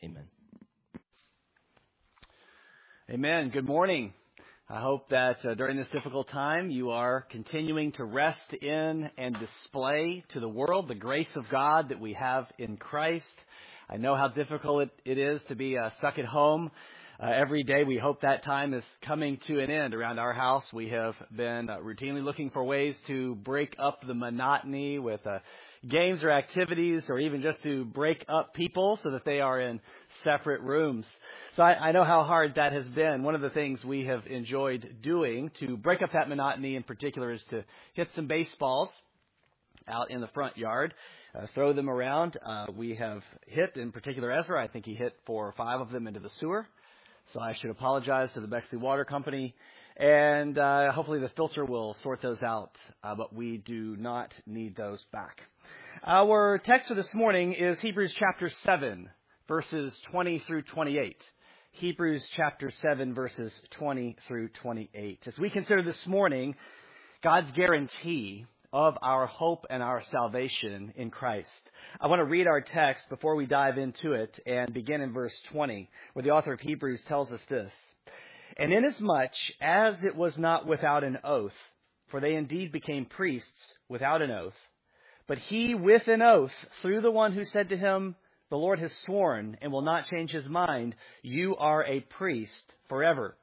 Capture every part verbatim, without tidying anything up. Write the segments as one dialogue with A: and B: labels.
A: Amen.
B: Amen. Good morning. I hope that uh, during this difficult time you are continuing to rest in and display to the world the grace of God that we have in Christ. I know how difficult it, it is to be uh, stuck at home uh, every day. We hope that time is coming to an end. Around our house, we have been uh, routinely looking for ways to break up the monotony with uh, games or activities, or even just to break up people so that they are in separate rooms. So I, I know how hard that has been. One of the things we have enjoyed doing to break up that monotony in particular is to hit some baseballs out in the front yard, uh, throw them around. Uh, we have hit, in particular Ezra, I think he hit four or five of them into the sewer. So I should apologize to the Bexley Water Company. And uh, hopefully the filter will sort those out, uh, but we do not need those back. Our text for this morning is Hebrews chapter seven, verses twenty through twenty-eight. Hebrews chapter seven, verses twenty through twenty-eight. As we consider this morning God's guarantee of our hope and our salvation in Christ, I want to read our text before we dive into it and begin in verse twenty, where the author of Hebrews tells us this. And inasmuch as it was not without an oath, for they indeed became priests without an oath, but he with an oath through the one who said to him, the Lord has sworn and will not change his mind, you are a priest forever.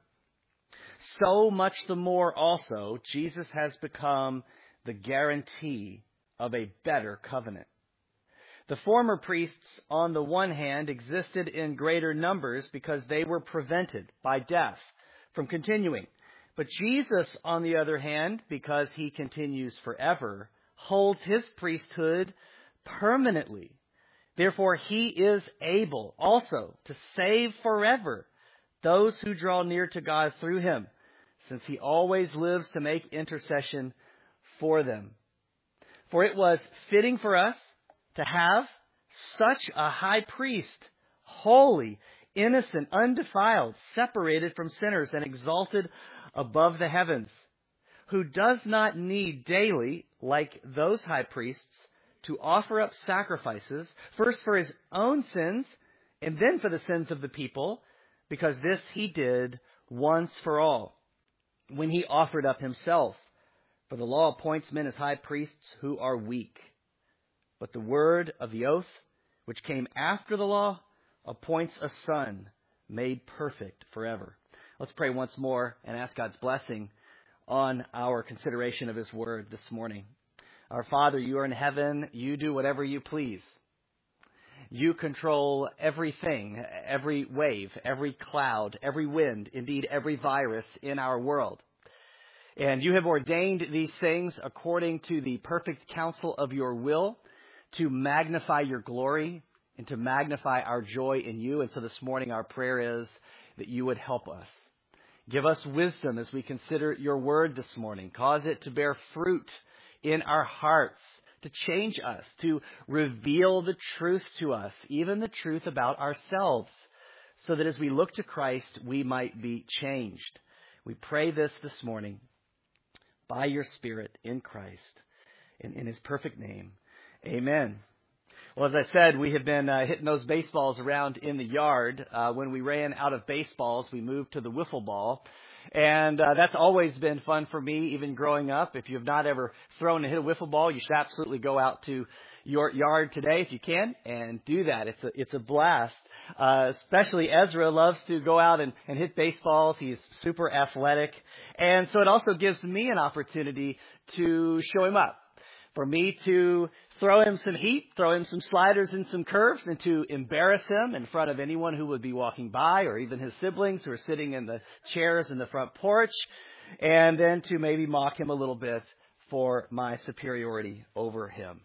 B: So much the more also, Jesus has become the guarantee of a better covenant. The former priests, on the one hand, existed in greater numbers because they were prevented by death from continuing. But Jesus, on the other hand, because he continues forever, holds his priesthood permanently. Therefore, he is able also to save forever those who draw near to God through him, since he always lives to make intercession for them. For it was fitting for us to have such a high priest, holy, innocent, undefiled, separated from sinners, and exalted above the heavens, who does not need daily, like those high priests, to offer up sacrifices, first for his own sins, and then for the sins of the people, because this he did once for all, when he offered up himself. For the law appoints men as high priests who are weak. But the word of the oath, which came after the law, appoints a son made perfect forever. Let's pray once more and ask God's blessing on our consideration of his word this morning. Our Father, you are in heaven. You do whatever you please. You control everything, every wave, every cloud, every wind, indeed every virus in our world. And you have ordained these things according to the perfect counsel of your will to magnify your glory and to magnify our joy in you. And so this morning our prayer is that you would help us. Give us wisdom as we consider your word this morning. Cause it to bear fruit in our hearts, to change us, to reveal the truth to us, even the truth about ourselves, so that as we look to Christ, we might be changed. We pray this this morning by your Spirit in Christ, in, in his perfect name. Amen. Well, as I said, we have been uh, hitting those baseballs around in the yard. Uh, when we ran out of baseballs, we moved to the wiffle ball. And uh, that's always been fun for me, even growing up. If you have not ever thrown and hit a wiffle ball, you should absolutely go out to your yard today if you can and do that. It's a, it's a blast. Uh, especially Ezra loves to go out and, and hit baseballs. He's super athletic. And so it also gives me an opportunity to show him up. For me to throw him some heat, throw him some sliders and some curves, and to embarrass him in front of anyone who would be walking by, or even his siblings who are sitting in the chairs in the front porch, and then to maybe mock him a little bit for my superiority over him.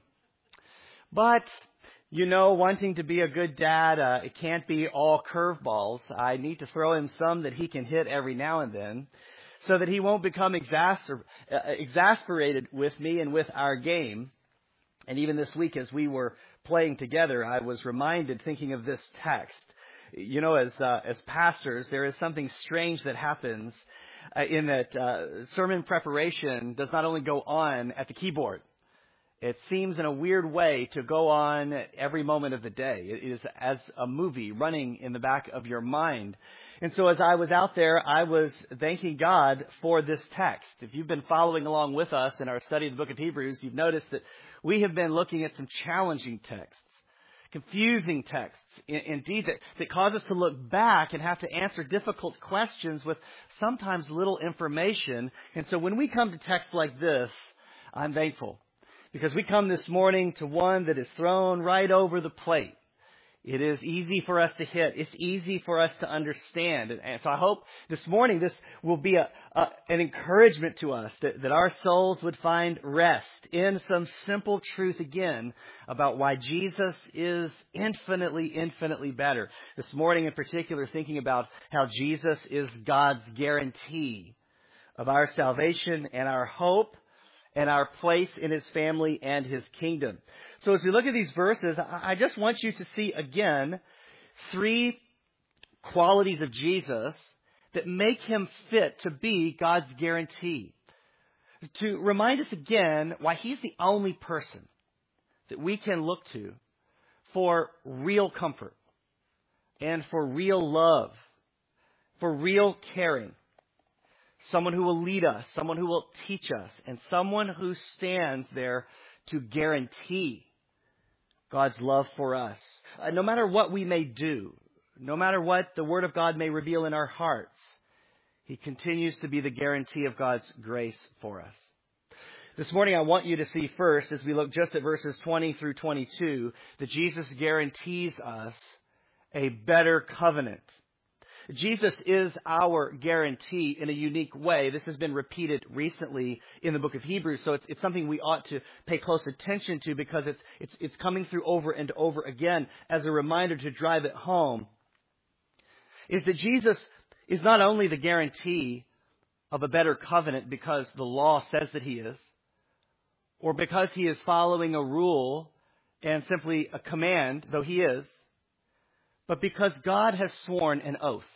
B: But, you know, wanting to be a good dad, uh, it can't be all curveballs. I need to throw him some that he can hit every now and then, so that he won't become exasper- uh, exasperated with me and with our game. And even this week, as we were playing together, I was reminded, thinking of this text. You know, as uh, as pastors, there is something strange that happens uh, in that uh, sermon preparation does not only go on at the keyboard. It seems in a weird way to go on every moment of the day. It is as a movie running in the back of your mind. And so as I was out there, I was thanking God for this text. If you've been following along with us in our study of the book of Hebrews, you've noticed that we have been looking at some challenging texts, confusing texts, indeed, that, that cause us to look back and have to answer difficult questions with sometimes little information. And so when we come to texts like this, I'm thankful. Because we come this morning to one that is thrown right over the plate. It is easy for us to hit. It's easy for us to understand. And so I hope this morning this will be a, a, an encouragement to us that, that our souls would find rest in some simple truth again about why Jesus is infinitely, infinitely better. This morning in particular, thinking about how Jesus is God's guarantee of our salvation and our hope and our place in His family and His kingdom. So as we look at these verses, I just want you to see again three qualities of Jesus that make Him fit to be God's guarantee. To remind us again why He's the only person that we can look to for real comfort and for real love, for real caring. Someone who will lead us, someone who will teach us, and someone who stands there to guarantee God's love for us. Uh, no matter what we may do, no matter what the Word of God may reveal in our hearts, He continues to be the guarantee of God's grace for us. This morning I want you to see first, as we look just at verses twenty through twenty-two, that Jesus guarantees us a better covenant. Jesus is our guarantee in a unique way. This has been repeated recently in the book of Hebrews, so it's, it's something we ought to pay close attention to because it's, it's, it's coming through over and over again as a reminder to drive it home, is that Jesus is not only the guarantee of a better covenant because the law says that He is, or because He is following a rule and simply a command, though He is, but because God has sworn an oath.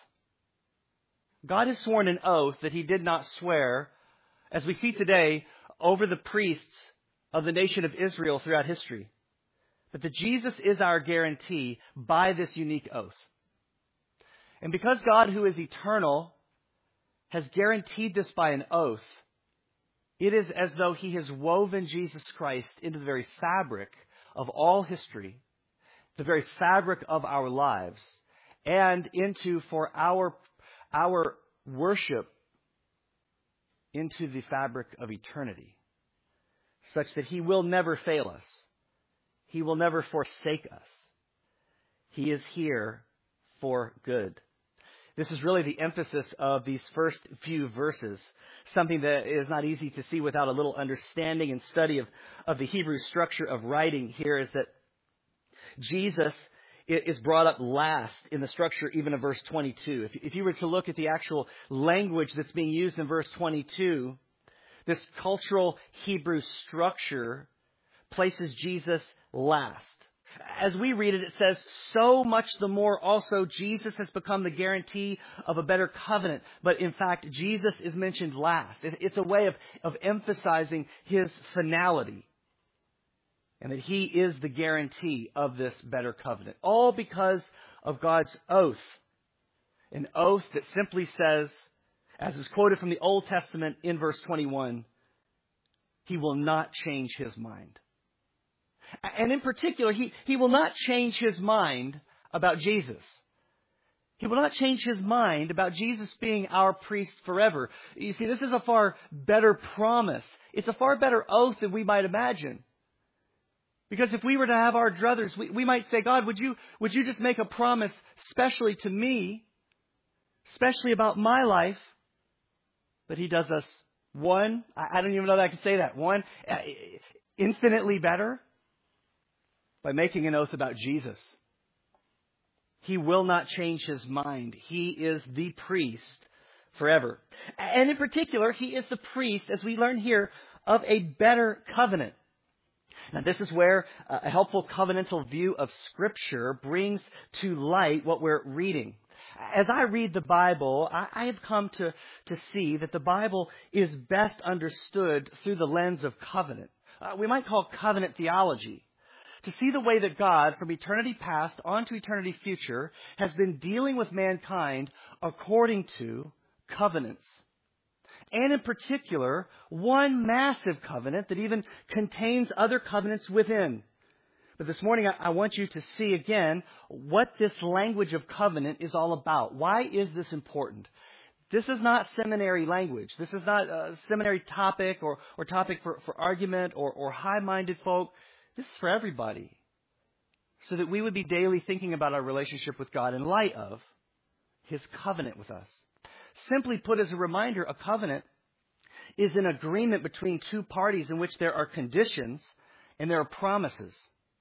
B: God has sworn an oath that He did not swear, as we see today, over the priests of the nation of Israel throughout history. But that Jesus is our guarantee by this unique oath. And because God, who is eternal, has guaranteed this by an oath, it is as though He has woven Jesus Christ into the very fabric of all history, the very fabric of our lives, and into, for our, our worship, into the fabric of eternity, such that He will never fail us. He will never forsake us. He is here for good. This is really the emphasis of these first few verses, something that is not easy to see without a little understanding and study of, of the Hebrew structure of writing here, is that Jesus is brought up last in the structure even of verse twenty-two. If, if you were to look at the actual language that's being used in verse twenty-two, this cultural Hebrew structure places Jesus last. As we read it, it says, so much the more also Jesus has become the guarantee of a better covenant. But in fact, Jesus is mentioned last. It, it's a way of, of emphasizing His finality. And that He is the guarantee of this better covenant. All because of God's oath. An oath that simply says, as is quoted from the Old Testament in verse twenty-one, He will not change His mind. And in particular, He, he will not change His mind about Jesus. He will not change His mind about Jesus being our priest forever. You see, this is a far better promise. It's a far better oath than we might imagine. Because if we were to have our druthers, we, we might say, God, would you, would you just make a promise specially to me, especially about my life? But He does us one, I, I don't even know that I can say that, one, uh, infinitely better by making an oath about Jesus. He will not change His mind. He is the priest forever. And in particular, He is the priest, as we learn here, of a better covenant. Now, this is where a helpful covenantal view of Scripture brings to light what we're reading. As I read the Bible, I have come to, to see that the Bible is best understood through the lens of covenant. uh, we might call covenant theology. To see the way that God, from eternity past on to eternity future, has been dealing with mankind according to covenants. And in particular, one massive covenant that even contains other covenants within. But this morning, I want you to see again what this language of covenant is all about. Why is this important? This is not seminary language. This is not a seminary topic or, or topic for, for argument or, or high-minded folk. This is for everybody. So that we would be daily thinking about our relationship with God in light of His covenant with us. Simply put, as a reminder, a covenant is an agreement between two parties in which there are conditions and there are promises.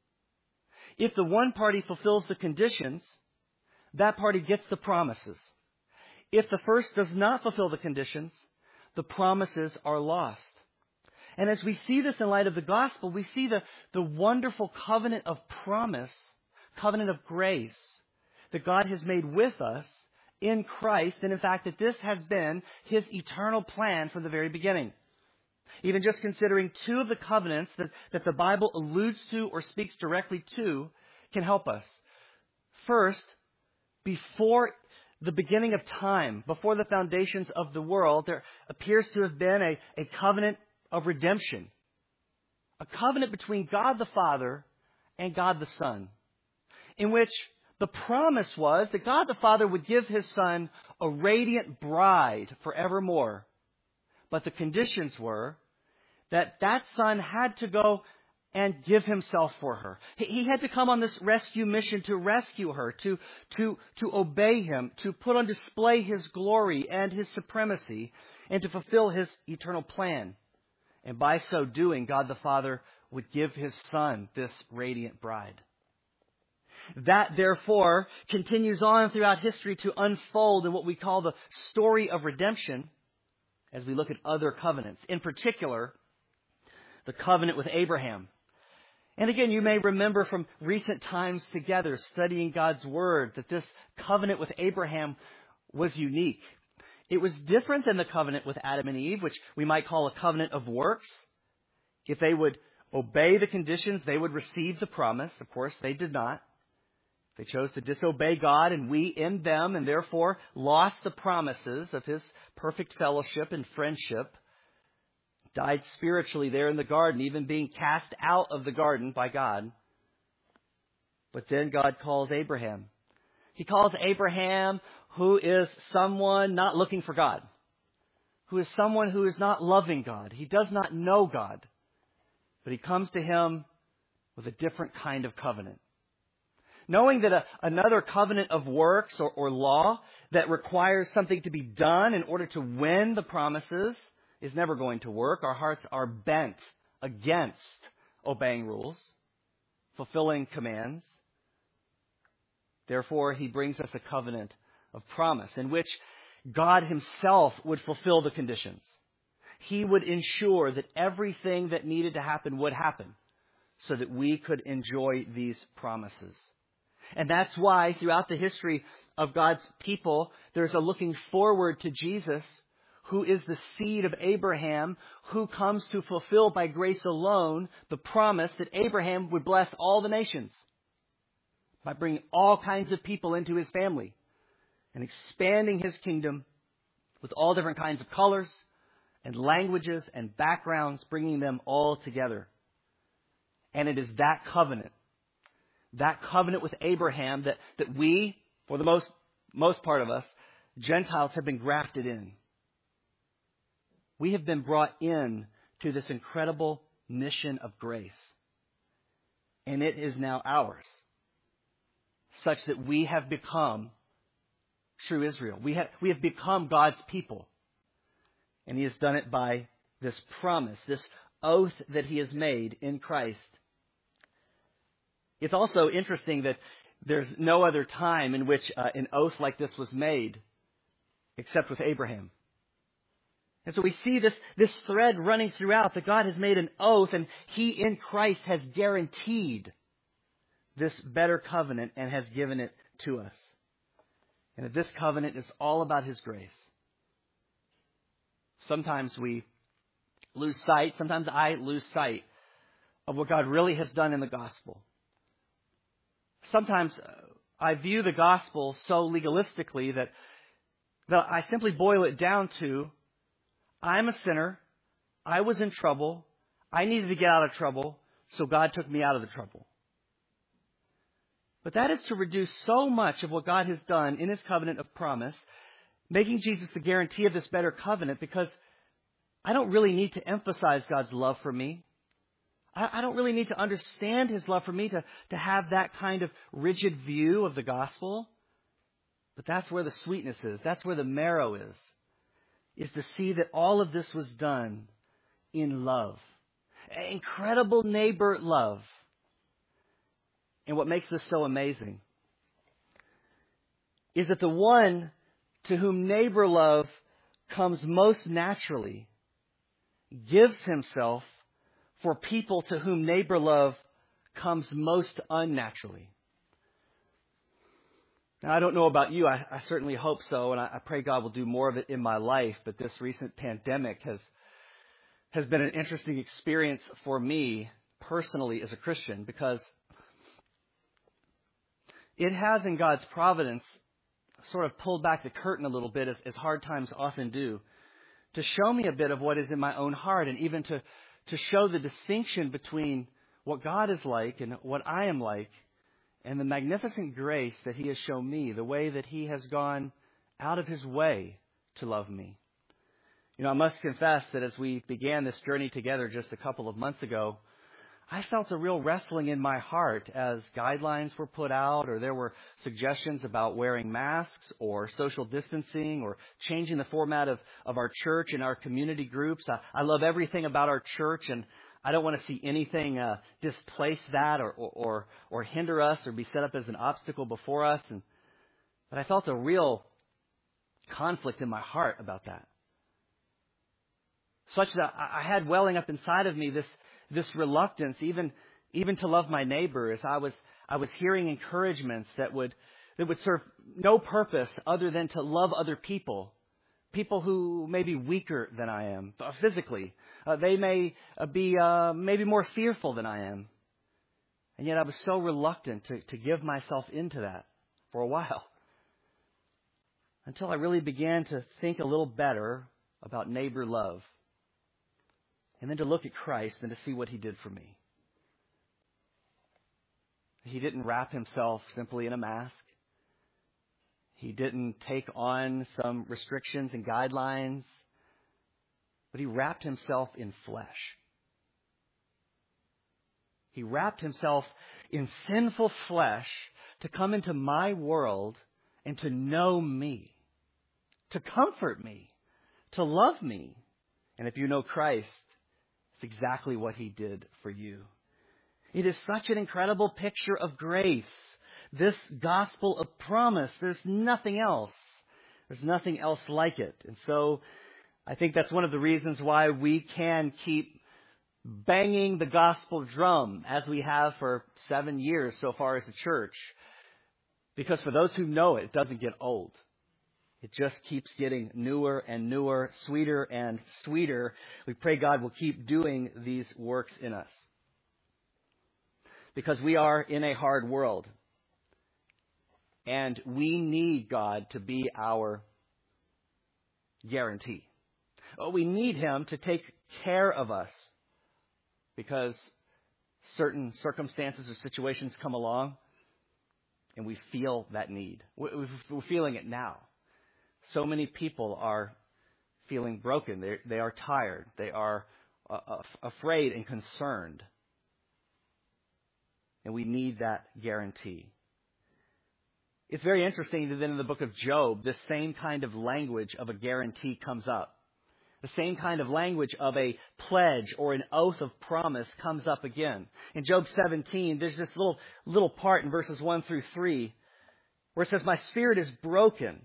B: If the one party fulfills the conditions, that party gets the promises. If the first does not fulfill the conditions, the promises are lost. And as we see this in light of the gospel, we see the, the wonderful covenant of promise, covenant of grace that God has made with us in Christ, and in fact that this has been His eternal plan from the very beginning. Even just considering two of the covenants that, that the Bible alludes to or speaks directly to can help us. First, before the beginning of time, before the foundations of the world, there appears to have been a, a covenant of redemption. A covenant between God the Father and God the Son, in which the promise was that God the Father would give His Son a radiant bride forevermore. But the conditions were that that Son had to go and give Himself for her. He had to come on this rescue mission to rescue her, to, to, to obey Him, to put on display His glory and His supremacy, and to fulfill His eternal plan. And by so doing, God the Father would give His Son this radiant bride. That, therefore, continues on throughout history to unfold in what we call the story of redemption as we look at other covenants. In particular, the covenant with Abraham. And again, you may remember from recent times together studying God's Word that this covenant with Abraham was unique. It was different than the covenant with Adam and Eve, which we might call a covenant of works. If they would obey the conditions, they would receive the promise. Of course, they did not. They chose to disobey God, and we in them, and therefore lost the promises of His perfect fellowship and friendship. Died spiritually there in the garden, even being cast out of the garden by God. But then God calls Abraham. He calls Abraham, who is someone not looking for God, who is someone who is not loving God. He does not know God. But He comes to him with a different kind of covenant. Knowing that a, another covenant of works or, or law that requires something to be done in order to win the promises is never going to work. Our hearts are bent against obeying rules, fulfilling commands. Therefore, He brings us a covenant of promise in which God Himself would fulfill the conditions. He would ensure that everything that needed to happen would happen so that we could enjoy these promises. And that's why throughout the history of God's people, there's a looking forward to Jesus, who is the seed of Abraham, who comes to fulfill by grace alone the promise that Abraham would bless all the nations by bringing all kinds of people into His family and expanding His kingdom with all different kinds of colors and languages and backgrounds, bringing them all together. And it is that covenant, that covenant with Abraham that, that we, for the most, most part of us, Gentiles have been grafted in. We have been brought in to this incredible mission of grace. And it is now ours, such that we have become true Israel. We have, we have become God's people. And He has done it by this promise, this oath that He has made in Christ. It's also interesting that there's no other time in which uh, an oath like this was made except with Abraham. And so we see this, this thread running throughout that God has made an oath, and He in Christ has guaranteed this better covenant and has given it to us. And that this covenant is all about His grace. Sometimes we lose sight, sometimes I lose sight of what God really has done in the gospel. Sometimes I view the gospel so legalistically that, that I simply boil it down to, I'm a sinner, I was in trouble, I needed to get out of trouble, so God took me out of the trouble. But that is to reduce so much of what God has done in His covenant of promise, making Jesus the guarantee of this better covenant, because I don't really need to emphasize God's love for me. I don't really need to understand His love for me to, to have that kind of rigid view of the gospel. But that's where the sweetness is. That's where the marrow is. Is to see that all of this was done in love. Incredible neighbor love. And what makes this so amazing is that the one to whom neighbor love comes most naturally gives himself for people to whom neighbor love comes most unnaturally. Now, I don't know about you. I, I certainly hope so, and I, I pray God will do more of it in my life. But this recent pandemic has has been an interesting experience for me personally as a Christian, because it has, in God's providence, sort of pulled back the curtain a little bit, as, as hard times often do, to show me a bit of what is in my own heart, and even to to show the distinction between what God is like and what I am like, and the magnificent grace that He has shown me, the way that He has gone out of His way to love me. You know, I must confess that as we began this journey together just a couple of months ago, I felt a real wrestling in my heart as guidelines were put out, or there were suggestions about wearing masks or social distancing or changing the format of, of our church and our community groups. I, I love everything about our church, and I don't want to see anything uh, displace that or, or, or hinder us or be set up as an obstacle before us. And, but I felt a real conflict in my heart about that, such that I, I had welling up inside of me this This reluctance, even even to love my neighbor, as I was I was hearing encouragements that would that would serve no purpose other than to love other people, people who may be weaker than I am physically. Uh, they may uh, be uh, maybe more fearful than I am, and yet I was so reluctant to to give myself into that for a while, until I really began to think a little better about neighbor love. And then to look at Christ and to see what He did for me. He didn't wrap Himself simply in a mask. He didn't take on some restrictions and guidelines. But He wrapped Himself in flesh. He wrapped Himself in sinful flesh to come into my world and to know me, to comfort me, to love me. And if you know Christ, it's exactly what He did for you. It is such an incredible picture of grace. This gospel of promise. There's nothing else. There's nothing else like it. And so I think that's one of the reasons why we can keep banging the gospel drum as we have for seven years so far as a church. Because for those who know it, it doesn't get old. It just keeps getting newer and newer, sweeter and sweeter. We pray God will keep doing these works in us, because we are in a hard world, and we need God to be our guarantee. We need Him to take care of us, because certain circumstances or situations come along, and we feel that need. We're feeling it now. So many people are feeling broken. They they are tired. They are uh, afraid and concerned. And we need that guarantee. It's very interesting that then in the book of Job, this same kind of language of a guarantee comes up. The same kind of language of a pledge or an oath of promise comes up again. In Job seventeen, there's this little little part in verses one through three where it says, "My spirit is broken.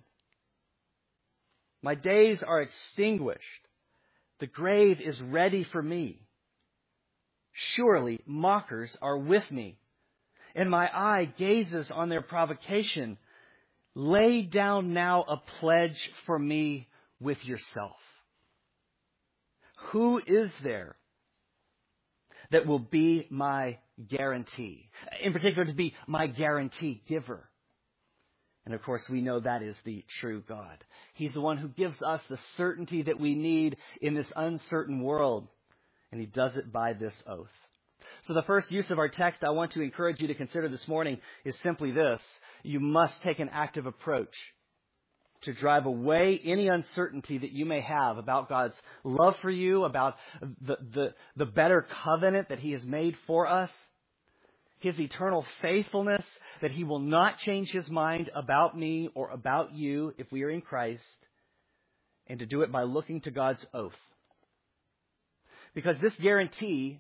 B: My days are extinguished. The grave is ready for me. Surely mockers are with me, and my eye gazes on their provocation. Lay down now a pledge for me with yourself. Who is there that will be my guarantee. In particular, to be my guarantee giver. And of course, we know that is the true God. He's the one who gives us the certainty that we need in this uncertain world. And He does it by this oath. So the first use of our text I want to encourage you to consider this morning is simply this. You must take an active approach to drive away any uncertainty that you may have about God's love for you, about the, the, the better covenant that He has made for us, His eternal faithfulness, that He will not change His mind about me or about you if we are in Christ, and to do it by looking to God's oath. Because this guarantee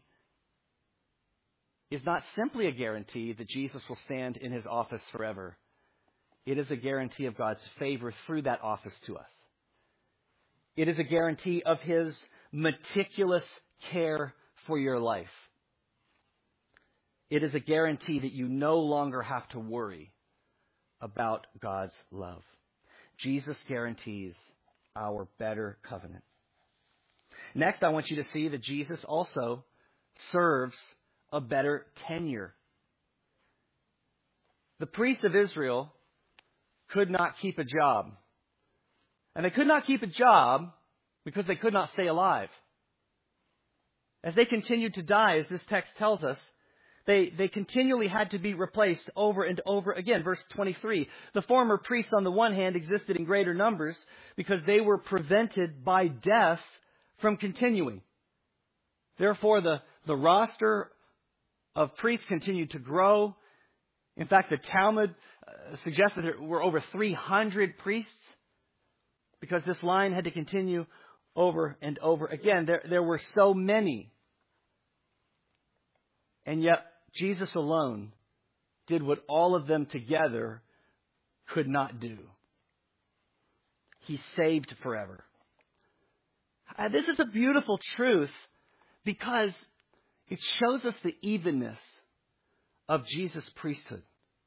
B: is not simply a guarantee that Jesus will stand in His office forever. It is a guarantee of God's favor through that office to us. It is a guarantee of His meticulous care for your life. It is a guarantee that you no longer have to worry about God's love. Jesus guarantees our better covenant. Next, I want you to see that Jesus also serves a better tenure. The priests of Israel could not keep a job. And they could not keep a job because they could not stay alive. As they continued to die, as this text tells us, they, they continually had to be replaced over and over again. Verse twenty-three, the former priests on the one hand existed in greater numbers because they were prevented by death from continuing. Therefore, the, the roster of priests continued to grow. In fact, the Talmud uh, suggests that there were over three hundred priests because this line had to continue over and over again. There, there were so many. And yet, Jesus alone did what all of them together could not do. He saved forever. Uh, this is a beautiful truth because it shows us the evenness of Jesus' priesthood.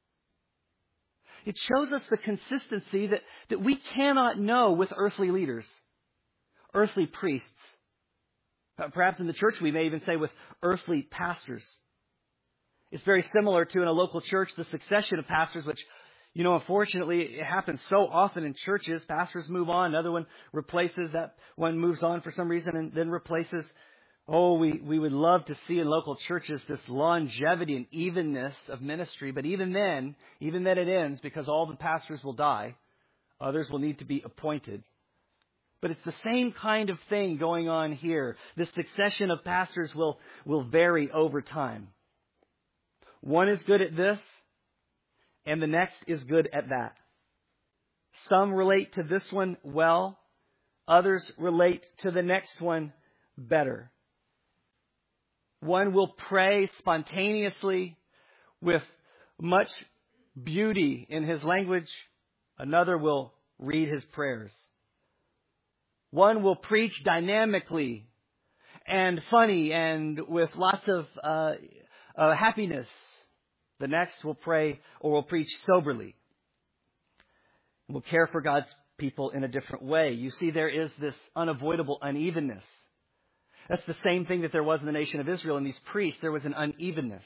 B: It shows us the consistency that, that we cannot know with earthly leaders, earthly priests. Uh, perhaps in the church we may even say with earthly pastors. It's very similar to in a local church, the succession of pastors, which, you know, unfortunately, it happens so often in churches. Pastors move on, another one replaces, that one moves on for some reason and then replaces. Oh, we, we would love to see in local churches this longevity and evenness of ministry. But even then, even then it ends because all the pastors will die. Others will need to be appointed. But it's the same kind of thing going on here. The succession of pastors will, will vary over time. One is good at this, and the next is good at that. Some relate to this one well. Others relate to the next one better. One will pray spontaneously with much beauty in his language. Another will read his prayers. One will preach dynamically and funny and with lots of uh, uh, happiness. The next will pray or will preach soberly. Will care for God's people in a different way. You see, there is this unavoidable unevenness. That's the same thing that there was in the nation of Israel. In these priests, there was an unevenness.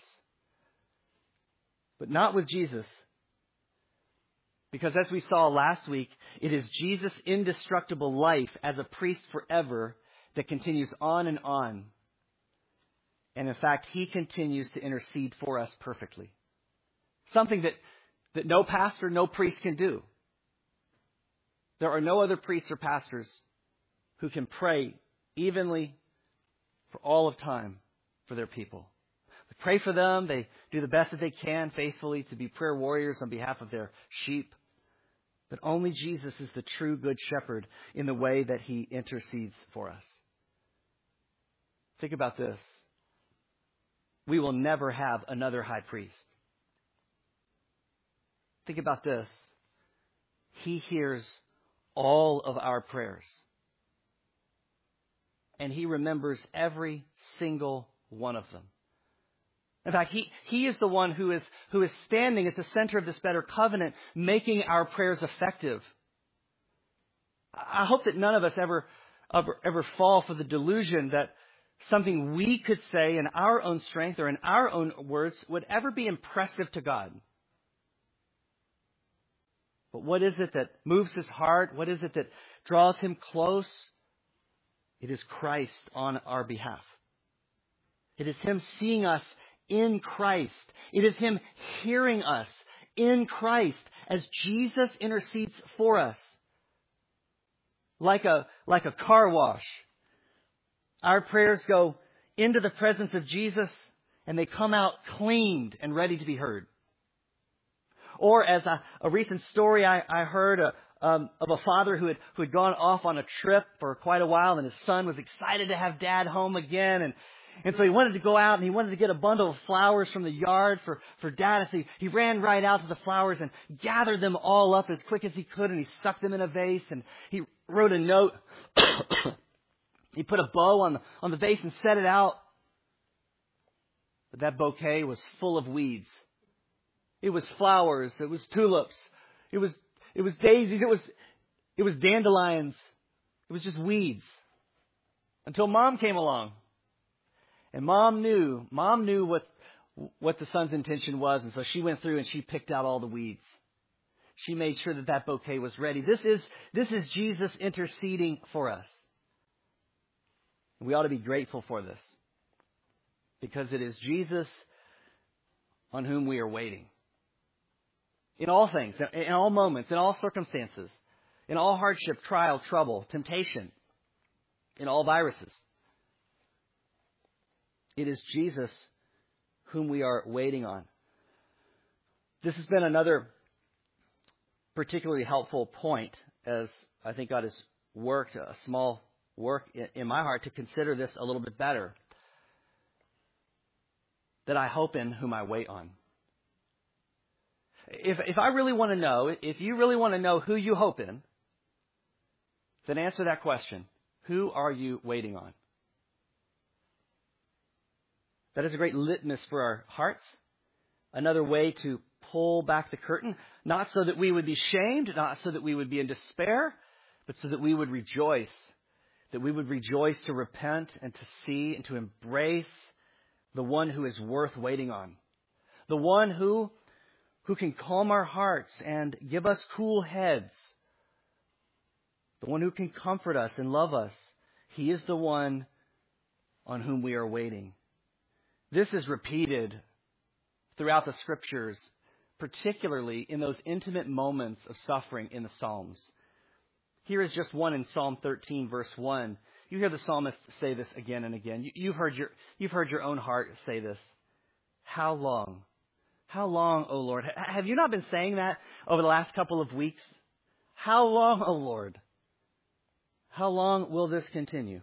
B: But not with Jesus. Because as we saw last week, it is Jesus' indestructible life as a priest forever that continues on and on. And in fact, He continues to intercede for us perfectly. Something that, that no pastor, no priest can do. There are no other priests or pastors who can pray evenly for all of time for their people. They pray for them. They do the best that they can faithfully to be prayer warriors on behalf of their sheep. But only Jesus is the true good shepherd in the way that He intercedes for us. Think about this. We will never have another high priest. Think about this. He hears all of our prayers. And He remembers every single one of them. In fact, He, he is the one who is, who is standing at the center of this better covenant, making our prayers effective. I hope that none of us ever, ever, ever fall for the delusion that, something we could say in our own strength or in our own words would ever be impressive to God. But what is it that moves his heart? What is it that draws him close? It is Christ on our behalf. It is him seeing us in Christ. It is him hearing us in Christ as Jesus intercedes for us. Like a, like a car wash. Our prayers go into the presence of Jesus and they come out cleaned and ready to be heard. Or as a, a recent story I, I heard uh, um, of a father who had, who had gone off on a trip for quite a while, and his son was excited to have dad home again. And, and so he wanted to go out and he wanted to get a bundle of flowers from the yard for, for dad. So he, he ran right out to the flowers and gathered them all up as quick as he could, and he stuck them in a vase, and he wrote a note. He put a bow on the, on the vase and set it out. But that bouquet was full of weeds. It was flowers. It was tulips. It was it was daisies. It was it was dandelions. It was just weeds. Until Mom came along. And Mom knew, Mom knew what what the son's intention was, and so she went through and she picked out all the weeds. She made sure that that bouquet was ready. This is this is Jesus interceding for us. We ought to be grateful for this. Because it is Jesus on whom we are waiting. In all things, in all moments, in all circumstances, in all hardship, trial, trouble, temptation, in all viruses. It is Jesus whom we are waiting on. This has been another particularly helpful point as I think God has worked, a small work in my heart to consider this a little bit better. That I hope in whom I wait on. If if I really want to know, if you really want to know who you hope in, then answer that question. Who are you waiting on? That is a great litmus for our hearts. Another way to pull back the curtain, not so that we would be shamed, not so that we would be in despair, but so that we would rejoice. That we would rejoice to repent and to see and to embrace the one who is worth waiting on. The one who, who can calm our hearts and give us cool heads. The one who can comfort us and love us. He is the one on whom we are waiting. This is repeated throughout the Scriptures, particularly in those intimate moments of suffering in the Psalms. Here is just one in Psalm thirteen, verse one. You hear the psalmist say this again and again. You, you've heard your you've heard your own heart say this. How long? How long, O Lord? H- have you not been saying that over the last couple of weeks? How long, O Lord? How long will this continue?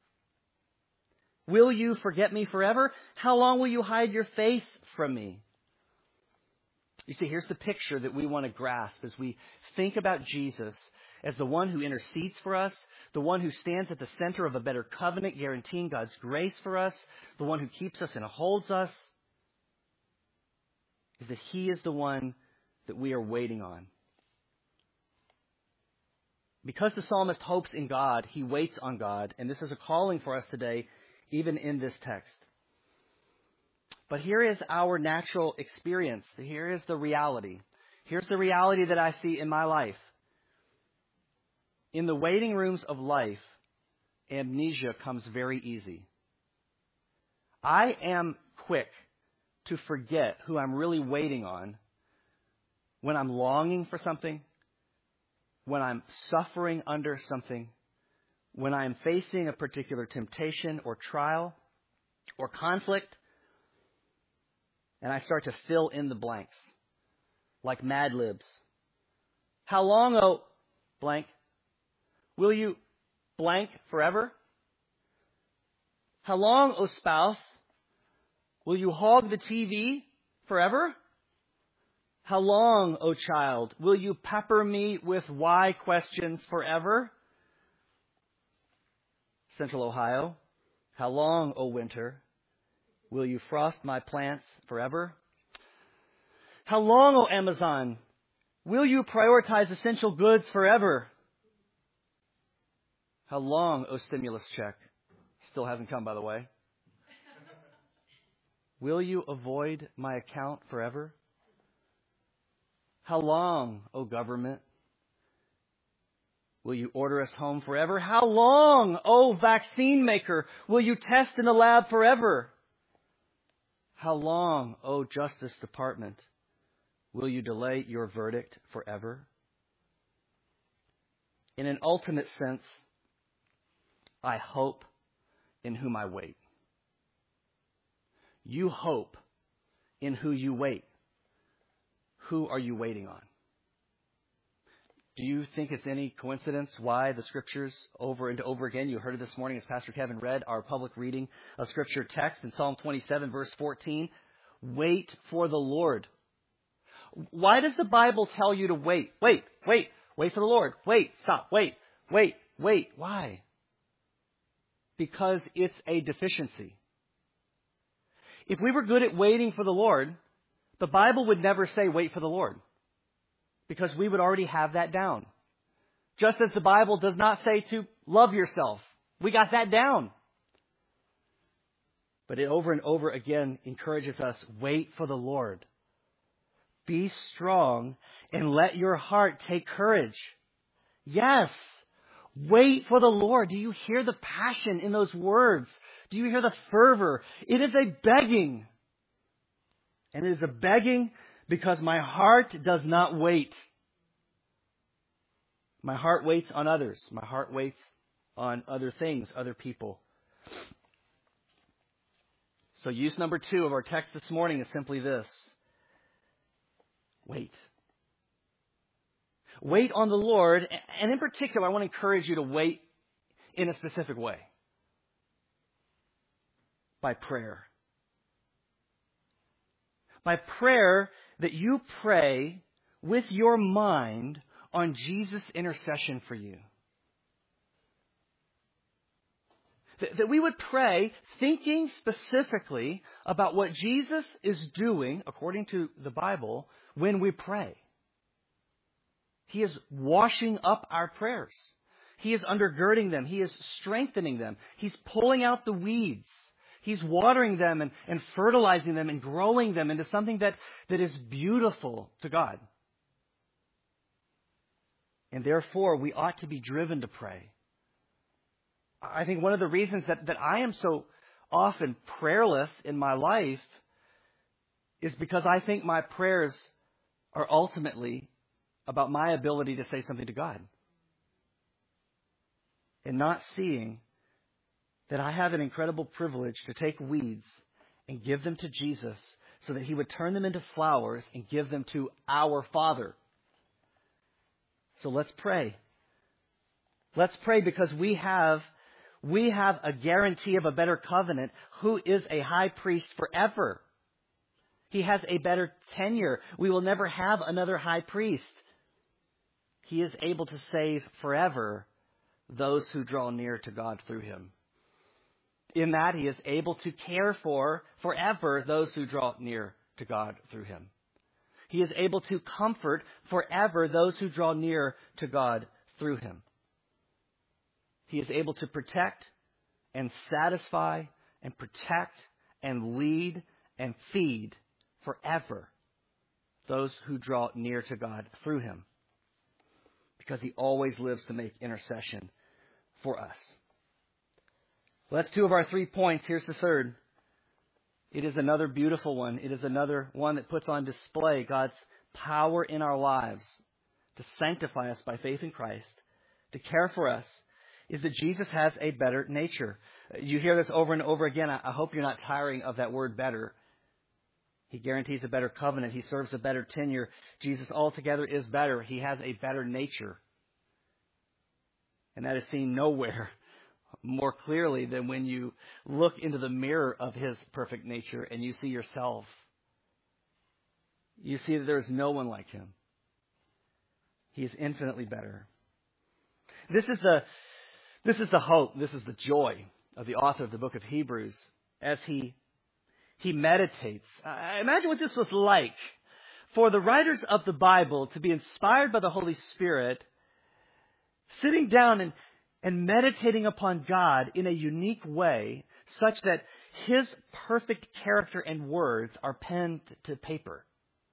B: Will you forget me forever? How long will you hide your face from me? You see, here's the picture that we want to grasp as we think about Jesus as the one who intercedes for us, the one who stands at the center of a better covenant, guaranteeing God's grace for us, the one who keeps us and holds us, is that He is the one that we are waiting on. Because the psalmist hopes in God, he waits on God, and this is a calling for us today, even in this text. But here is our natural experience. Here is the reality. Here's the reality that I see in my life. In the waiting rooms of life, amnesia comes very easy. I am quick to forget who I'm really waiting on when I'm longing for something, when I'm suffering under something, when I'm facing a particular temptation or trial or conflict, and I start to fill in the blanks like Mad Libs. How long, oh, blank? Will you blank forever? How long, O spouse, will you hog the T V forever? How long, O child, will you pepper me with why questions forever? Central Ohio, how long, O winter, will you frost my plants forever? How long, O Amazon, will you prioritize essential goods forever? How long, O stimulus check, Still hasn't come, by the way. Will you avoid my account forever? How long, O government, will you order us home forever? How long, O vaccine maker, will you test in the lab forever? How long, O Justice Department, will you delay your verdict forever? In an ultimate sense, I hope in whom I wait. You hope in who you wait. Who are you waiting on? Do you think it's any coincidence why the Scriptures over and over again, you heard it this morning as Pastor Kevin read our public reading of Scripture text in Psalm twenty-seven, verse fourteen, wait for the Lord. Why does the Bible tell you to wait? Wait, wait, wait for the Lord. Wait, stop, wait, wait, wait. Why? Because it's a deficiency. If we were good at waiting for the Lord, the Bible would never say wait for the Lord, because we would already have that down. Just as the Bible does not say to love yourself. We got that down. But it over and over again encourages us, wait for the Lord. Be strong and let your heart take courage. Yes, wait for the Lord. Do you hear the passion in those words? Do you hear the fervor? It is a begging. And it is a begging because my heart does not wait. My heart waits on others. My heart waits on other things, other people. So use number two of our text this morning is simply this. Wait. Wait on the Lord. And in particular, I want to encourage you to wait in a specific way. By prayer. By prayer that you pray with your mind on Jesus' intercession for you. That, that we would pray thinking specifically about what Jesus is doing, according to the Bible, when we pray. He is washing up our prayers. He is undergirding them. He is strengthening them. He's pulling out the weeds. He's watering them and, and fertilizing them and growing them into something that, that is beautiful to God. And therefore, we ought to be driven to pray. I think one of the reasons that, that I am so often prayerless in my life is because I think my prayers are ultimately about my ability to say something to God. And not seeing that I have an incredible privilege to take weeds and give them to Jesus so that He would turn them into flowers and give them to our Father. So let's pray. Let's pray because we have, we have a guarantee of a better covenant who is a high priest forever. He has a better tenure. We will never have another high priest. He is able to save forever those who draw near to God through Him. In that, He is able to care for forever those who draw near to God through Him. He is able to comfort forever those who draw near to God through Him. He is able to protect and satisfy and protect and lead and feed forever those who draw near to God through Him. Because He always lives to make intercession for us. Well, that's two of our three points. Here's the third. It is another beautiful one. It is another one that puts on display God's power in our lives to sanctify us by faith in Christ, to care for us, is that Jesus has a better nature. You hear this over and over again. I hope you're not tiring of that word better. He guarantees a better covenant. He serves a better tenure. Jesus altogether is better. He has a better nature. And that is seen nowhere more clearly than when you look into the mirror of His perfect nature and you see yourself. You see that there is no one like Him. He is infinitely better. This is the, this is the hope, this is the joy of the author of the book of Hebrews as he, he meditates. Uh, imagine what this was like for the writers of the Bible to be inspired by the Holy Spirit, sitting down and and meditating upon God in a unique way such that His perfect character and words are penned to paper.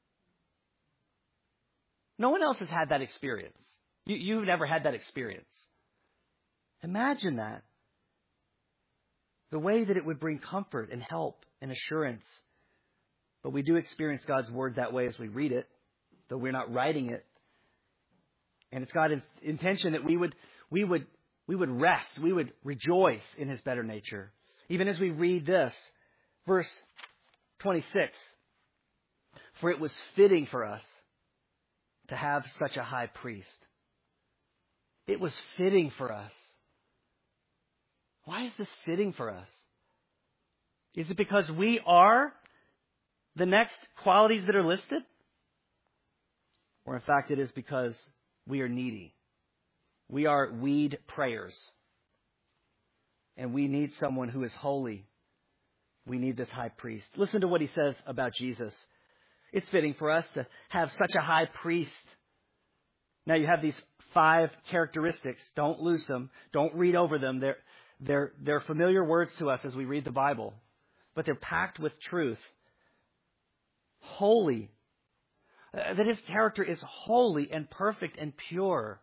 B: No one else has had that experience. You, you've never had that experience. Imagine that. The way that it would bring comfort and help and assurance. But we do experience God's Word that way as we read it, though we're not writing it. And it's God's intention that we would, we would, we would rest, we would rejoice in His better nature. Even as we read this, verse twenty-six, for it was fitting for us to have such a high priest. It was fitting for us. Why is this fitting for us? Is it because we are the next qualities that are listed? Or in fact, it is because we are needy. We are weed prayers. And we need someone who is holy. We need this high priest. Listen to what he says about Jesus. It's fitting for us to have such a high priest. Now you have these five characteristics. Don't lose them. Don't read over them. They're, they're, they're familiar words to us as we read the Bible. But they're packed with truth. Holy. Uh, that his character is holy and perfect and pure.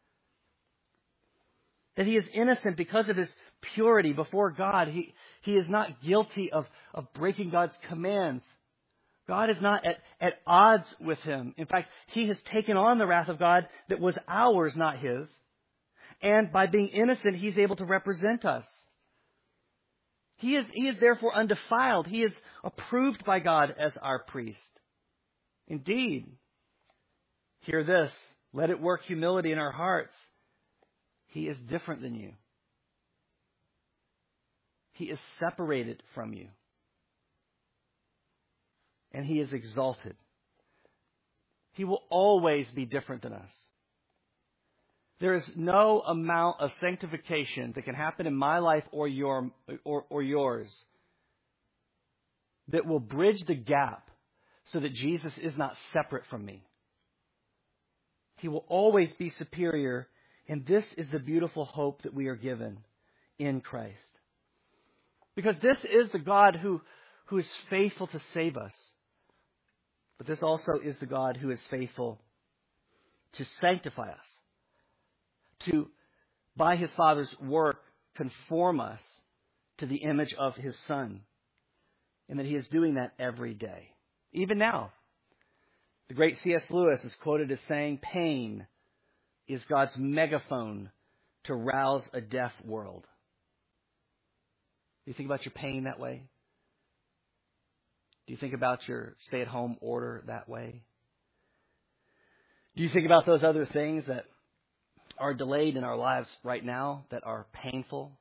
B: That he is innocent because of his purity before God. He, he is not guilty of, of breaking God's commands. God is not at, at odds with him. In fact, he has taken on the wrath of God that was ours, not his. And by being innocent, he's able to represent us. He is, he is therefore undefiled. He is approved by God as our priest. Indeed, hear this. Let it work humility in our hearts. He is different than you. He is separated from you. And he is exalted. He will always be different than us. There is no amount of sanctification that can happen in my life or your or, or yours that will bridge the gap so that Jesus is not separate from me. He will always be superior, and this is the beautiful hope that we are given in Christ. Because this is the God who, who is faithful to save us. But this also is the God who is faithful to sanctify us. To, by his Father's work, conform us to the image of his Son. And that he is doing that every day. Even now. The great C S Lewis is quoted as saying, pain is God's megaphone to rouse a deaf world. Do you think about your pain that way? Do you think about your stay-at-home order that way? Do you think about those other things that are delayed in our lives right now, that are painful?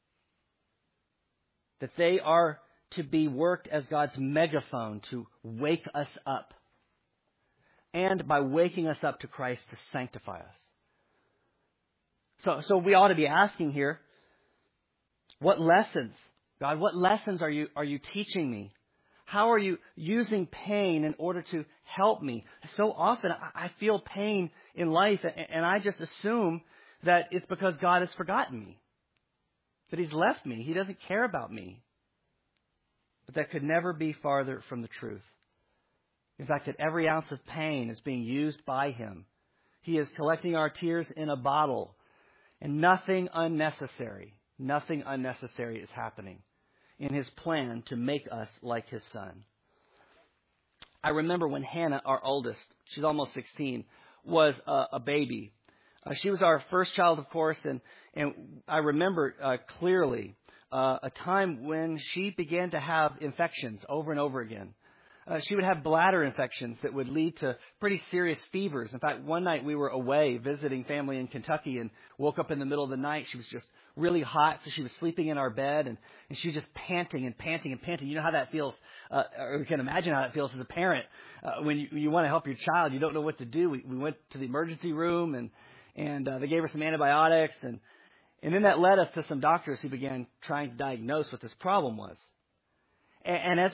B: That they are to be worked as God's megaphone to wake us up. And by waking us up to Christ, to sanctify us. So, so we ought to be asking here, what lessons, God, what lessons are you, are you teaching me? How are you using pain in order to help me? So often I feel pain in life and I just assume that it's because God has forgotten me. That he's left me. He doesn't care about me. But that could never be farther from the truth. In fact, that every ounce of pain is being used by him. He is collecting our tears in a bottle. And nothing unnecessary, nothing unnecessary is happening in his plan to make us like his Son. I remember when Hannah, our oldest, she's almost sixteen, was a, a baby. Uh, she was our first child, of course, and, and I remember uh, clearly uh, a time when she began to have infections over and over again. Uh, she would have bladder infections that would lead to pretty serious fevers. In fact, one night we were away visiting family in Kentucky and woke up in the middle of the night. She was just really hot, so she was sleeping in our bed, and, and she was just panting and panting and panting. You know how that feels, uh, or you can imagine how that feels as a parent. Uh, when you, you want to help your child, you don't know what to do. We, we went to the emergency room, and, and uh, they gave her some antibiotics, and, and then that led us to some doctors who began trying to diagnose what this problem was. And as we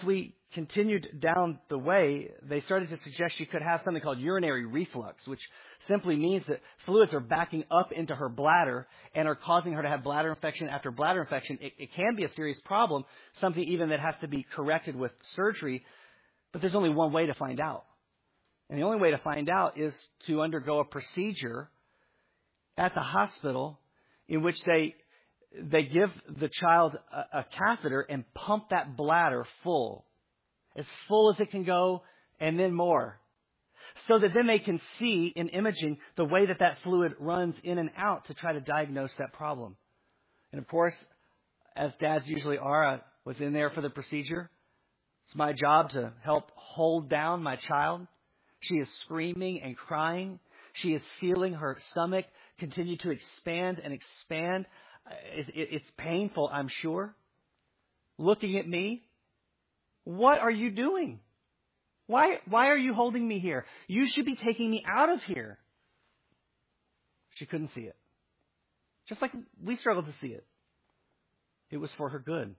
B: continued down the way, they started to suggest she could have something called urinary reflux, which simply means that fluids are backing up into her bladder and are causing her to have bladder infection after bladder infection. It, it can be a serious problem, something even that has to be corrected with surgery, but there's only one way to find out. And the only way to find out is to undergo a procedure at the hospital in which they they give the child a, a catheter and pump that bladder full, as full as it can go, and then more, so that then they can see in imaging the way that that fluid runs in and out to try to diagnose that problem. And of course, as dads usually are, I was in there for the procedure. It's my job to help hold down my child. She is screaming and crying. She is feeling her stomach continue to expand and expand. It's painful, I'm sure. Looking at me, what are you doing? Why, why are you holding me here? You should be taking me out of here. She couldn't see it. Just like we struggled to see it. It was for her good.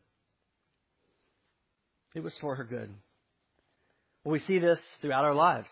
B: It was for her good. Well, we see this throughout our lives.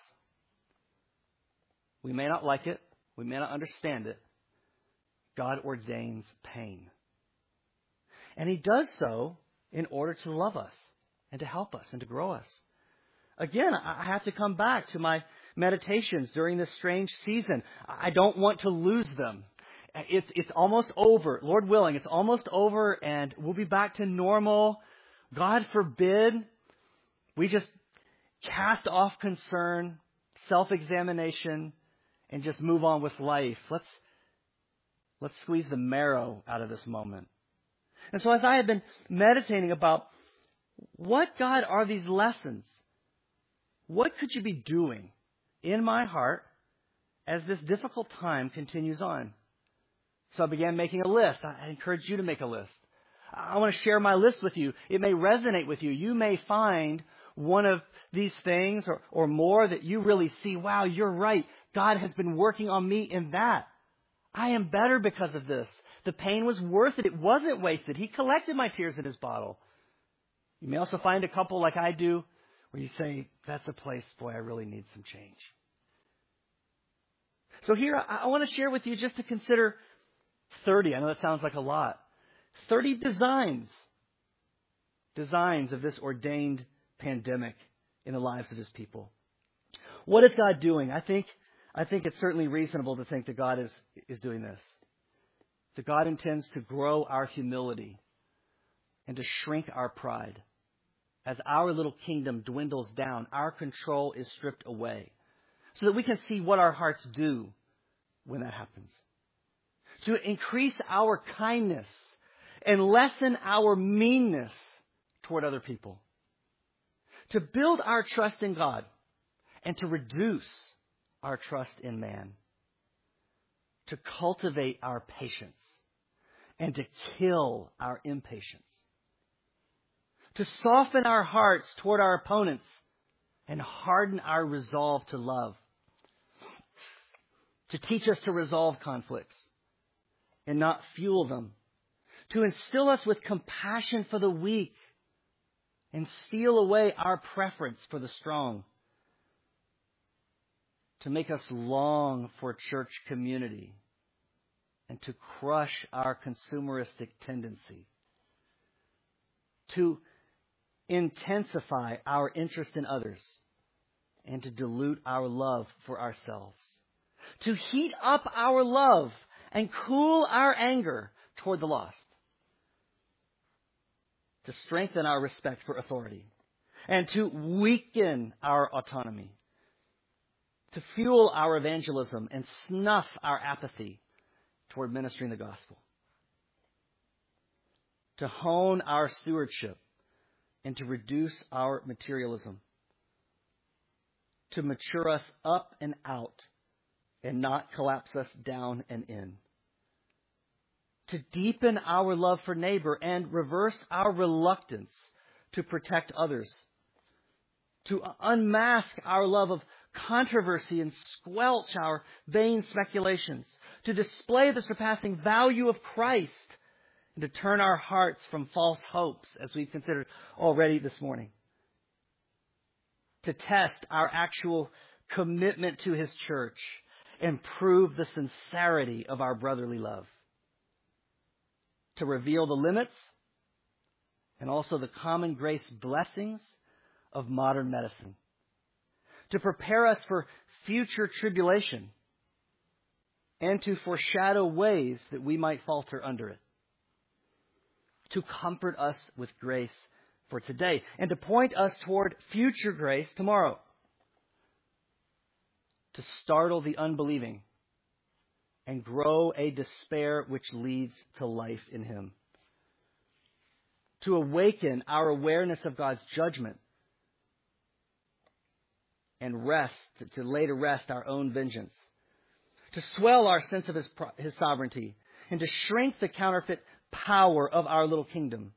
B: We may not like it. We may not understand it. God ordains pain. And He does so in order to love us and to help us and to grow us. Again, I have to come back to my meditations during this strange season. I don't want to lose them. It's, it's almost over. Lord willing, it's almost over and we'll be back to normal. God forbid we just cast off concern, self-examination, and just move on with life. Let's let's squeeze the marrow out of this moment. And so as I have been meditating about what, God, are these lessons? What could you be doing in my heart as this difficult time continues on? So I began making a list. I encourage you to make a list. I want to share my list with you. It may resonate with you. You may find one of these things or, or more that you really see, wow, you're right. God has been working on me in that. I am better because of this. The pain was worth it. It wasn't wasted. He collected my tears in His bottle. You may also find a couple like I do where you say, that's a place, boy, I really need some change. So here, I, I want to share with you just to consider thirty. I know that sounds like a lot. thirty designs. Designs of this ordained pandemic in the lives of His people. What is God doing? I think I think it's certainly reasonable to think that God is, is doing this. That God intends to grow our humility and to shrink our pride. As our little kingdom dwindles down, our control is stripped away so that we can see what our hearts do when that happens. To increase our kindness and lessen our meanness toward other people. To build our trust in God and to reduce our trust in man. To cultivate our patience and to kill our impatience. To soften our hearts toward our opponents and harden our resolve to love. To teach us to resolve conflicts and not fuel them. To instill us with compassion for the weak and steal away our preference for the strong. To make us long for church community and to crush our consumeristic tendency. To intensify our interest in others and to dilute our love for ourselves. To heat up our love and cool our anger toward the lost. To strengthen our respect for authority and to weaken our autonomy. To fuel our evangelism and snuff our apathy toward ministering the gospel. To hone our stewardship and to reduce our materialism. To mature us up and out and not collapse us down and in. To deepen our love for neighbor and reverse our reluctance to protect others. To unmask our love of controversy and squelch our vain speculations. To display the surpassing value of Christ and to turn our hearts from false hopes, as we've considered already this morning, to test our actual commitment to His church and prove the sincerity of our brotherly love. To reveal the limits and also the common grace blessings of modern medicine. To prepare us for future tribulation and to foreshadow ways that we might falter under it. To comfort us with grace for today and to point us toward future grace tomorrow. To startle the unbelieving and grow a despair which leads to life in Him. To awaken our awareness of God's judgment and rest, to lay to rest our own vengeance. To swell our sense of His, His sovereignty and to shrink the counterfeit power of our little kingdom.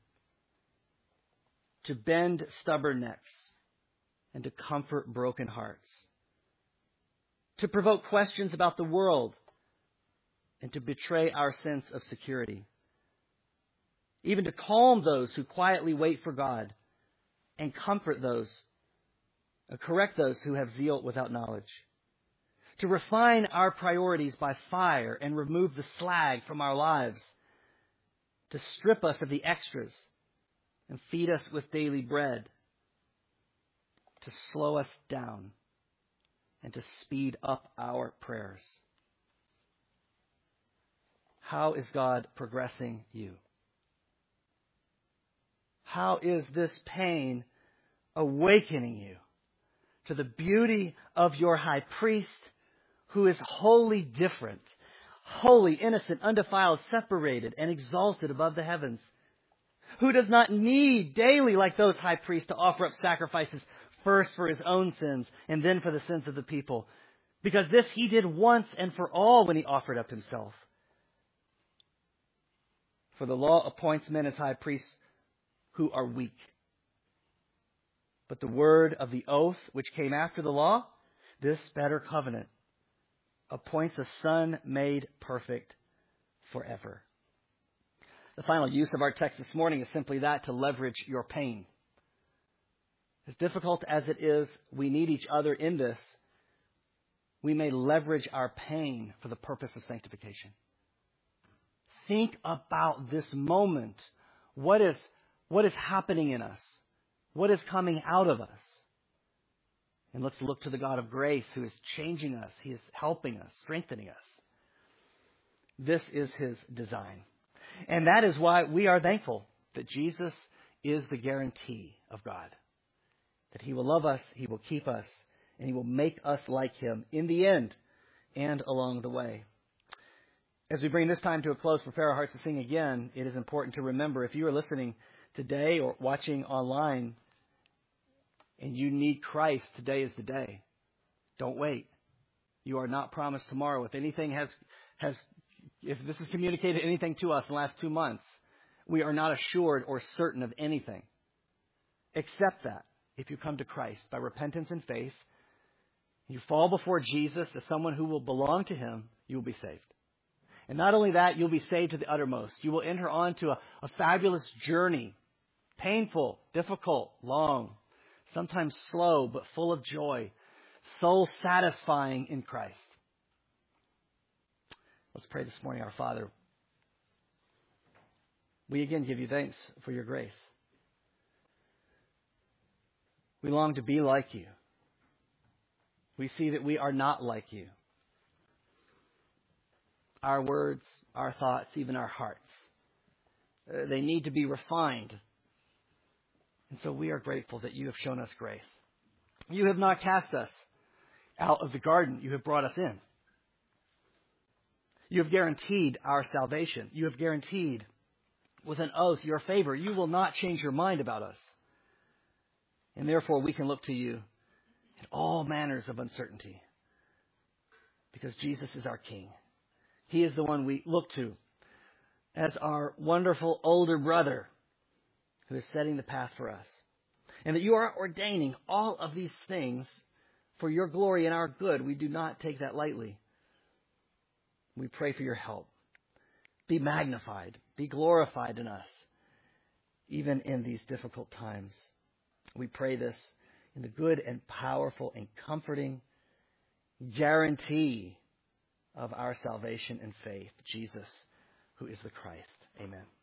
B: To bend stubborn necks and to comfort broken hearts. To provoke questions about the world and to betray our sense of security. Even to calm those who quietly wait for God and comfort those, uh, correct those who have zeal without knowledge. To refine our priorities by fire and remove the slag from our lives. To strip us of the extras and feed us with daily bread. To slow us down and to speed up our prayers. How is God progressing you? How is this pain awakening you to the beauty of your high priest who is wholly different, holy, innocent, undefiled, separated, and exalted above the heavens, who does not need daily, like those high priests, to offer up sacrifices first for His own sins and then for the sins of the people, because this He did once and for all when He offered up Himself. For the law appoints men as high priests who are weak. But the word of the oath which came after the law, this better covenant, appoints a Son made perfect forever. The final use of our text this morning is simply that, to leverage your pain. As difficult as it is, we need each other in this. We may leverage our pain for the purpose of sanctification. Think about this moment. What is, what is happening in us? What is coming out of us? And let's look to the God of grace who is changing us. He is helping us, strengthening us. This is His design. And that is why we are thankful that Jesus is the guarantee of God. That He will love us, He will keep us, and He will make us like Him in the end and along the way. As we bring this time to a close, prepare our hearts to sing again, it is important to remember, if you are listening today or watching online and you need Christ, today is the day. Don't wait. You are not promised tomorrow. If anything has, has, if this has communicated anything to us in the last two months, we are not assured or certain of anything. Except that if you come to Christ by repentance and faith, you fall before Jesus as someone who will belong to Him, you will be saved. And not only that, you'll be saved to the uttermost. You will enter onto a, a fabulous journey. Painful, difficult, long, sometimes slow, but full of joy. Soul satisfying in Christ. Let's pray this morning. Our Father, we again give You thanks for Your grace. We long to be like You. We see that we are not like You. Our words, our thoughts, even our hearts, uh, they need to be refined. And so we are grateful that You have shown us grace. You have not cast us out of the garden. You have brought us in. You have guaranteed our salvation. You have guaranteed with an oath Your favor. You will not change Your mind about us. And therefore we can look to You in all manners of uncertainty, because Jesus is our King. He is the one we look to as our wonderful older brother who is setting the path for us. And that You are ordaining all of these things for Your glory and our good. We do not take that lightly. We pray for Your help. Be magnified, be glorified in us, even in these difficult times. We pray this in the good and powerful and comforting guarantee of our salvation and faith, Jesus, who is the Christ. Amen.